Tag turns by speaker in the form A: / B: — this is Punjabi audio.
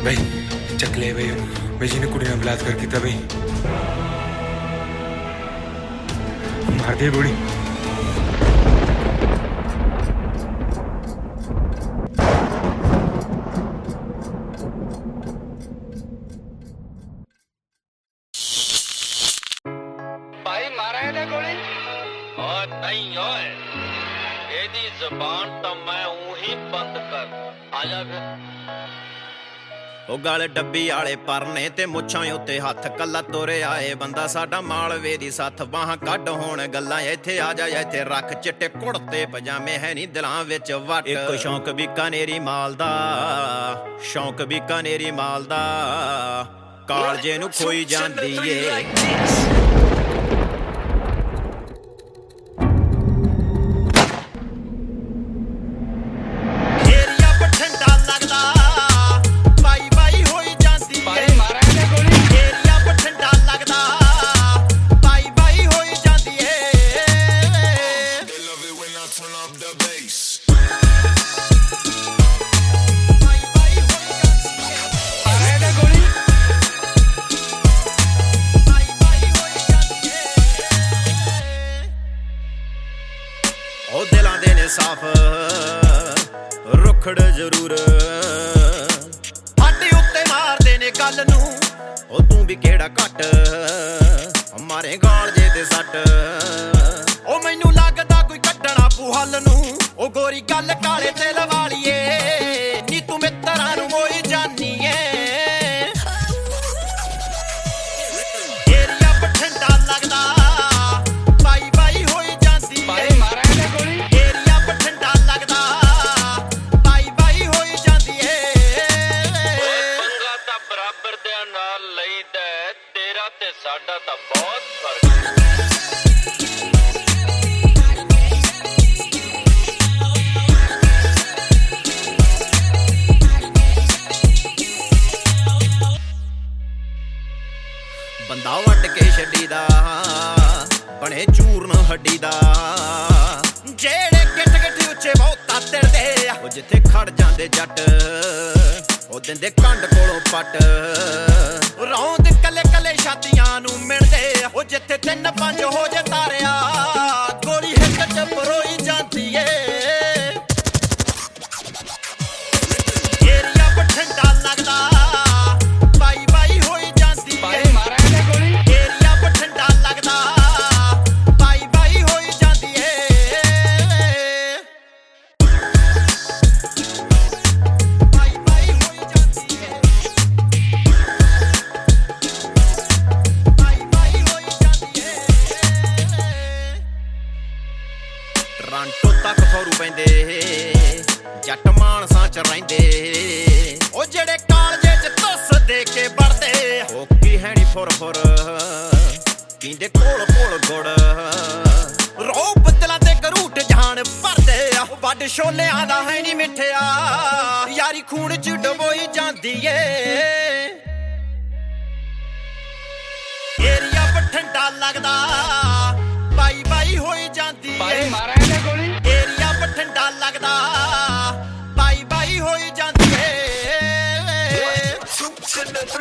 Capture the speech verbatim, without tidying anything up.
A: ਬਈ ਚੱਕ ਲੈ ਬਈ ਬਈ ਜਿਹਨੇ ਕੁੜੀ ਨਾਲ ਬਲਾਤਕਾਰ ਕੀਤਾ ਬਈ ਮਾਰ ਦੇ ਗੋਲੀ।
B: ਭਾਈ ਮਾਰਾ ਇਹਨੇ ਗੋਲੀ ਓ ਨਹੀਂ ਓਏ ਇਹਦੀ ਜ਼ਬਾਨ ਤਾਂ ਮੈਂ ਉਹੀ ਬੰਦ ਕਰ ਆ ਜਾ ਫਿਰ। ਉਹ ਗਲ ਡੱਬੀ ਵਾਲੇ ਪਰਨੇ ਤੇ ਮੁੱਛਾਂ ਉੱਤੇ ਹੱਥ ਕੱਲਾ ਤੁਰਿਆ ਏ ਬੰਦਾ ਸਾਡਾ ਮਾਲਵੇ ਦੀ ਸੱਥ ਬਾਹਾਂ ਕੱਢ ਹੋਣ ਗੱਲਾਂ ਇੱਥੇ ਆ ਜਾ ਇੱਥੇ ਰੱਖ ਚਿੱਟੇ ਕੁੜਤੇ ਪਜਾਮੇ ਹੈ ਨੀ ਦਿਲਾਂ ਵਿੱਚ ਵੱਟ। ਇੱਕ ਸ਼ੌਂਕ ਬੀਕਾਨੇਰੀ ਮਾਲ ਦਾ ਸ਼ੌਂਕ ਬੀਕਾਨੇਰੀ ਮਾਲ ਦਾ ਕਾਲਜੇ ਨੂੰ ਖੋਈ ਜਾਂਦੀ ਏ। ਉਹ ਦਿਲਾਂ ਦੇ ਨੇ ਸਾਫ ਰੁਖੜ ਜ਼ਰੂਰ ਸਾਡੇ ਉੱਤੇ ਮਾਰਦੇ ਨੇ ਗੱਲ ਨੂੰ ਉਹ ਤੂੰ ਵੀ ਕਿਹੜਾ ਘੱਟ ਮਾਰੇ ਗਾਲ ਜੇ ਤੇ ਸੱਟ। ਉਹ ਮੈਨੂੰ ਲੱਗਦਾ ਕੋਈ ਕੱਢਣਾ ਪੂ ਹੱਲ ਨੂੰ ਉਹ ਗੋਰੀ ਗੱਲ ਕਾਲੇ ਤੇ ਲਵਾ ਲਈਏ ਨੀ ਤੂੰ ਮਿੱਤਰਾਂ ਨੂੰ ਮੋਈ ਜਾਨੀ ਏ। ਏਰੀਆ ਬਠਿੰਡਾ ਲੱਗਦਾ ਬਾਈ ਬਾਈ ਹੋਈ ਜਾਂਦੀ ਏ। ਤੇਰਾ ਤੇ ਸਾਡਾ ਤਾਂ ਬਹੁਤ ਫਰਕ ਬੰਦਾ ਵੱਟ ਕੇ ਛੱਡੀ ਦਾ ਬਣੇ ਚੂਰਨ ਹੱਡੀ ਦਾ ਜਿਹੜੇ ਗਿੱਟ ਗਿੱਟ ਉੱਚੇ ਬਹੁਤਾ ਤਿਰਦੇ ਆ ਉਹ ਜਿੱਥੇ ਖੜ ਜਾਂਦੇ ਜੱਟ ਉਹ ਦਿੰਦੇ ਕੰਡ ਕੋਲੋਂ ਪੱਟ ਰੌਂਦ ਕੱਲੇ ਕੱਲੇ ਛਾਤੀਆਂ ਨੂੰ ਮਿਲਦੇ ਉਹ ਜਿੱਥੇ ਤਿੰਨ ਪੰਜ ਹੋ ਜੇ ਤਾਰਿਆ ਗੋਲੀ ਹਿੱਕ ਚ ਪਰੋਈ ਜਾਂਦੀ ਏ। ਏਰੀਆ ਬਠਿੰਡਾ ਲੱਗਦਾ ਬਾਈ ਬਾਈ ਹੋਈ ਜਾਂਦੀ ਏ। ਏਰੀਆ ਬਠਿੰਡਾ ਲੱਗਦਾ ਬਾਈ ਬਾਈ ਹੋਈ ਜਾਂਦੀ ਏ। ਟਰਾਂਟੋ ਤੱਕ ਖੌਰੂ ਪੈਂਦੇ ਜੱਟ ਮਾਨਸਾਂ ਚ ਰਹਿੰਦੇ ਉਹ ਜਿਹੜੇ ਕਾਲਜੇ ਚ ਤੁੱਸ ਦੇ ਕੇ ਵੜਦੇ ਉਹ ਕੀ ਹੈ ਨੀ ਫੁਰ ਫੁਰ ਪੀਂਦੇ ਕੋਲ ਕੋਲ ਗੁੜ ਰੋ ਬੱਦਲਾਂ ਤੇ ਕਰੂਟ ਜਾਣ ਭਰਦੇ ਆ ਵੱਡ ਛੋਲਿਆਂ ਦਾ ਹੈ ਨੀ ਮਿੱਠਿਆ ਯਾਰੀ ਖੂਨ ਚ ਡਬੋਈ ਜਾਂਦੀ ਏ। ਏਰੀਆ ਬਠਿੰਡਾ ਲੱਗਦਾ ਬਾਈ ਬਾਈ ਹੋਈ ਜਾਂਦੀ ਏ। ਏਰੀਆ ਬਠਿੰਡਾ ਲੱਗਦਾ ਬਾਈ ਬਾਈ ਹੋਈ ਜਾਂਦੀ ਏ।